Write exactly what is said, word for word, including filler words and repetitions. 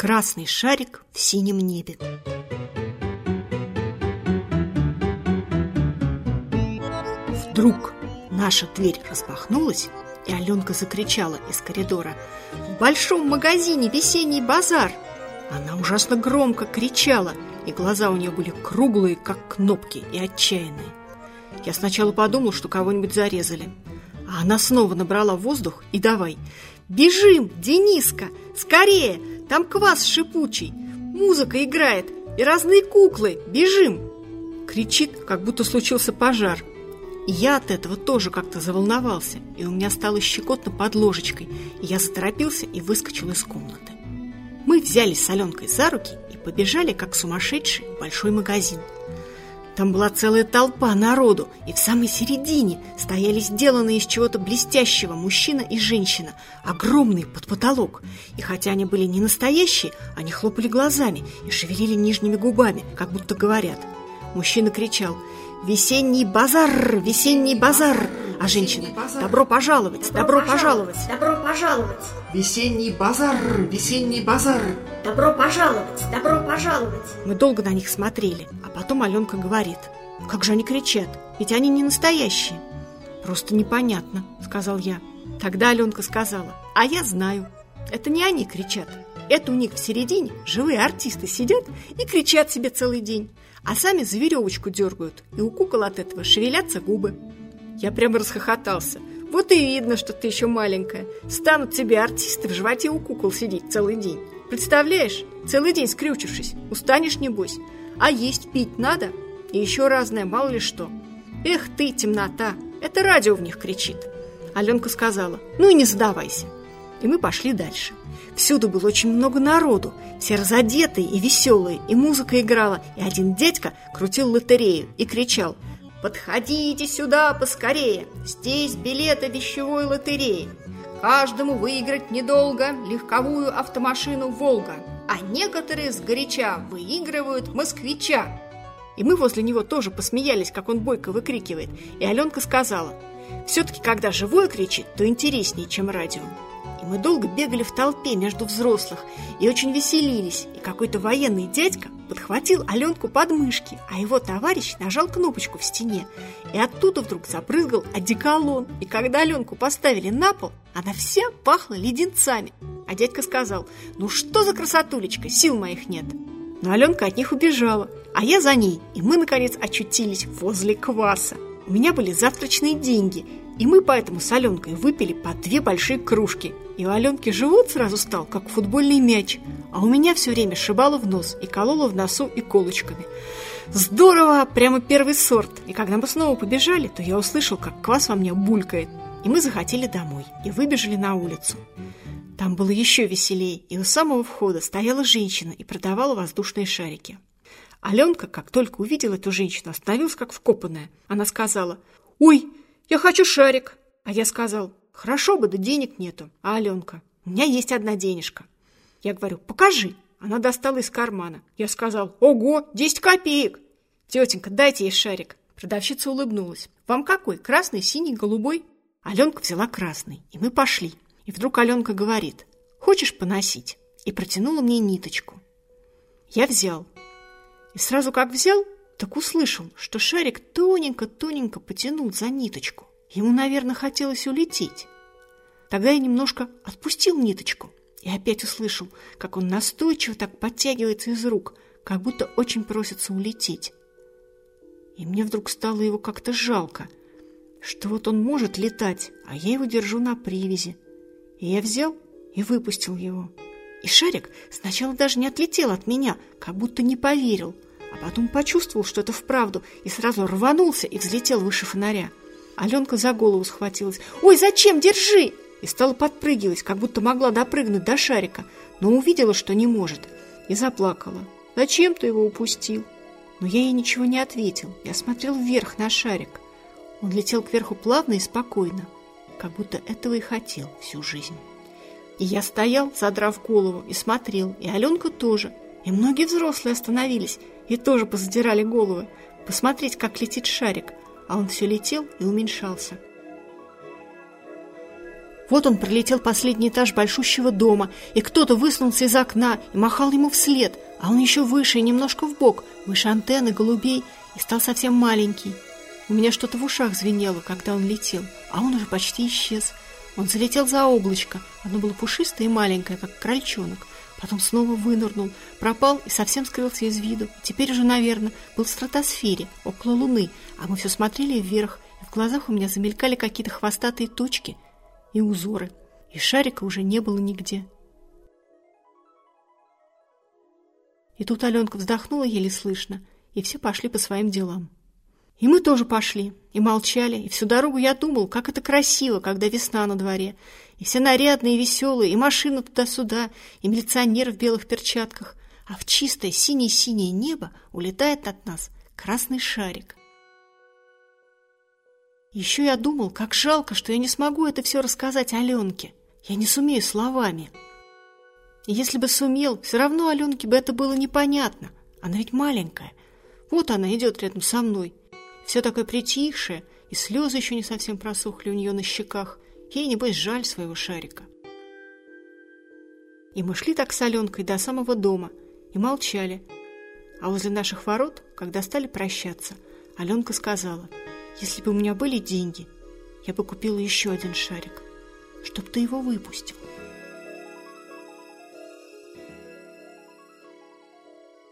Красный шарик в синем небе. Вдруг наша дверь распахнулась, и Аленка закричала из коридора: «В большом магазине весенний базар!» Она ужасно громко кричала, и глаза у нее были круглые, как кнопки, и отчаянные. Я сначала подумал, что кого-нибудь зарезали. А она снова набрала воздух и давай: «Бежим, Дениска, скорее! Там квас шипучий, музыка играет и разные куклы! Бежим!» Кричит, как будто случился пожар. И я от этого тоже как-то заволновался, и у меня стало щекотно под ложечкой, и я заторопился и выскочил из комнаты. Мы взялись с Аленкой за руки и побежали, как сумасшедшие, в большой магазин. Там была целая толпа народу, и в самой середине стояли сделанные из чего-то блестящего мужчина и женщина, огромные под потолок. И хотя они были не настоящие, они хлопали глазами и шевелили нижними губами, как будто говорят. Мужчина кричал: «Весенний базар! Весенний базар!» А женщина: «Добро пожаловать! Добро, добро пожаловать! Добро пожаловать! Весенний базар! Весенний базар!» «Добро пожаловать! Добро пожаловать!» Мы долго на них смотрели, а потом Аленка говорит: «Как же они кричат? Ведь они не настоящие!» «Просто непонятно», — сказал я. Тогда Аленка сказала: «А я знаю, это не они кричат. Это у них в середине живые артисты сидят и кричат себе целый день, а сами за веревочку дергают, и у кукол от этого шевелятся губы». Я прямо расхохотался. Вот и видно, что ты еще маленькая. Станут тебе артисты в животе у кукол сидеть целый день. Представляешь, целый день скрючившись, устанешь небось. А есть пить надо? И еще разное, мало ли что. Эх ты, темнота, это радио в них кричит. Аленка сказала: «Ну и не задавайся». И мы пошли дальше. Всюду было очень много народу, все разодетые и веселые, и музыка играла, и один дядька крутил лотерею и кричал: «Подходите сюда поскорее, здесь билеты вещевой лотереи. Каждому выиграть недолго легковую автомашину «Волга», а некоторые сгоряча выигрывают «Москвича». И мы возле него тоже посмеялись, как он бойко выкрикивает. И Аленка сказала: «Все-таки, когда живое кричит, то интереснее, чем радио». И мы долго бегали в толпе между взрослых и очень веселились. И какой-то военный дядька подхватил Аленку под мышки, а его товарищ нажал кнопочку в стене, и оттуда вдруг забрызгал одеколон. И когда Аленку поставили на пол, она вся пахла леденцами. А дядька сказал: «Ну что за красотулечка, сил моих нет». Но Аленка от них убежала, а я за ней, и мы, наконец, очутились возле кваса. У меня были завтрачные деньги, и мы поэтому с Аленкой выпили по две большие кружки. И у Аленки живот сразу стал, как футбольный мяч, а у меня все время шибало в нос и кололо в носу иголочками. Здорово, прямо первый сорт. И когда мы снова побежали, то я услышал, как квас во мне булькает. И мы захотели домой и выбежали на улицу. Там было еще веселее, и у самого входа стояла женщина и продавала воздушные шарики. Аленка, как только увидела эту женщину, остановилась как вкопанная. Она сказала: «Ой, я хочу шарик». А я сказал: «Хорошо бы, да денег нету». А Аленка: «У меня есть одна денежка». Я говорю: «Покажи». Она достала из кармана. Я сказал: «Ого, десять копеек». «Тетенька, дайте ей шарик». Продавщица улыбнулась. «Вам какой? Красный, синий, голубой?» Аленка взяла красный, и мы пошли. И вдруг Аленка говорит: «Хочешь поносить?» И протянула мне ниточку. Я взял. И сразу как взял, так услышал, что шарик тоненько-тоненько потянул за ниточку. Ему, наверное, хотелось улететь. Тогда я немножко отпустил ниточку и опять услышал, как он настойчиво так подтягивается из рук, как будто очень просится улететь. И мне вдруг стало его как-то жалко, что вот он может летать, а я его держу на привязи. И я взял и выпустил его. И шарик сначала даже не отлетел от меня, как будто не поверил, а потом почувствовал, что это вправду, и сразу рванулся и взлетел выше фонаря. Аленка за голову схватилась. «Ой, зачем? Держи!» И стала подпрыгивать, как будто могла допрыгнуть до шарика, но увидела, что не может, и заплакала. «Зачем ты его упустил?» Но я ей ничего не ответил. Я смотрел вверх на шарик. Он летел кверху плавно и спокойно, как будто этого и хотел всю жизнь. И я стоял, задрав голову, и смотрел, и Аленка тоже. И многие взрослые остановились и тоже позадирали головы, посмотреть, как летит шарик, а он все летел и уменьшался. Вот он пролетел последний этаж большущего дома, и кто-то высунулся из окна и махал ему вслед, а он еще выше и немножко вбок, выше антенны, голубей, и стал совсем маленький. У меня что-то в ушах звенело, когда он летел, а он уже почти исчез. Он залетел за облачко, оно было пушистое и маленькое, как крольчонок. Потом снова вынырнул, пропал и совсем скрылся из виду. Теперь уже, наверное, был в стратосфере, около Луны, а мы все смотрели вверх, и в глазах у меня замелькали какие-то хвостатые точки и узоры, и шарика уже не было нигде. И тут Аленка вздохнула еле слышно, и все пошли по своим делам. И мы тоже пошли, и молчали, и всю дорогу я думал, как это красиво, когда весна на дворе, и все нарядные и веселые, и машины туда-сюда, и милиционеры в белых перчатках, а в чистое синее-синее небо улетает от нас красный шарик. Еще я думал, как жалко, что я не смогу это все рассказать Аленке. Я не сумею словами. И если бы сумел, все равно Аленке бы это было непонятно. Она ведь маленькая. Вот она идет рядом со мной. Все такое притихшее, и слезы еще не совсем просохли у нее на щеках. Ей, небось, жаль своего шарика. И мы шли так с Аленкой до самого дома и молчали. А возле наших ворот, когда стали прощаться, Аленка сказала: «Если бы у меня были деньги, я бы купила еще один шарик, чтоб ты его выпустил».